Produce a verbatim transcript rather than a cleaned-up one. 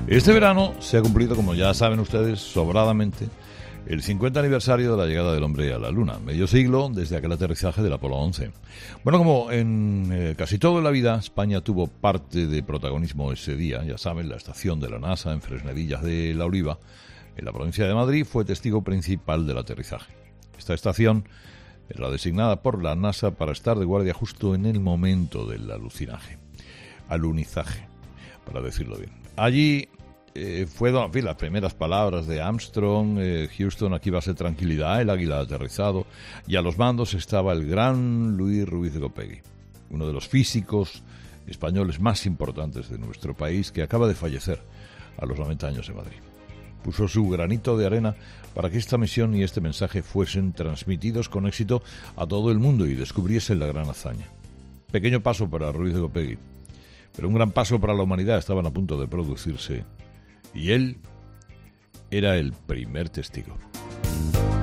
Este verano se ha cumplido, como ya saben ustedes, sobradamente, el cincuenta aniversario de la llegada del hombre a la Luna, medio siglo desde aquel aterrizaje del Apolo once. Bueno, como en eh, casi toda la vida, España tuvo parte de protagonismo ese día. Ya saben, la estación de la NASA en Fresnedillas de la Oliva, en la provincia de Madrid, fue testigo principal del aterrizaje. Esta estación era designada por la NASA para estar de guardia justo en el momento del alucinaje, alunizaje, para decirlo bien. Allí eh, fueron en fin, las primeras palabras de Armstrong: eh, Houston, aquí va a ser tranquilidad, el águila ha aterrizado, y a los mandos estaba el gran Luis Ruiz de Gopegui, uno de los físicos españoles más importantes de nuestro país, que acaba de fallecer a los noventa años en Madrid. Puso su granito de arena para que esta misión y este mensaje fuesen transmitidos con éxito a todo el mundo y descubriesen la gran hazaña. Pequeño paso para Ruiz de Gopegui, pero un gran paso para la humanidad. Estaban a punto de producirse y él era el primer testigo.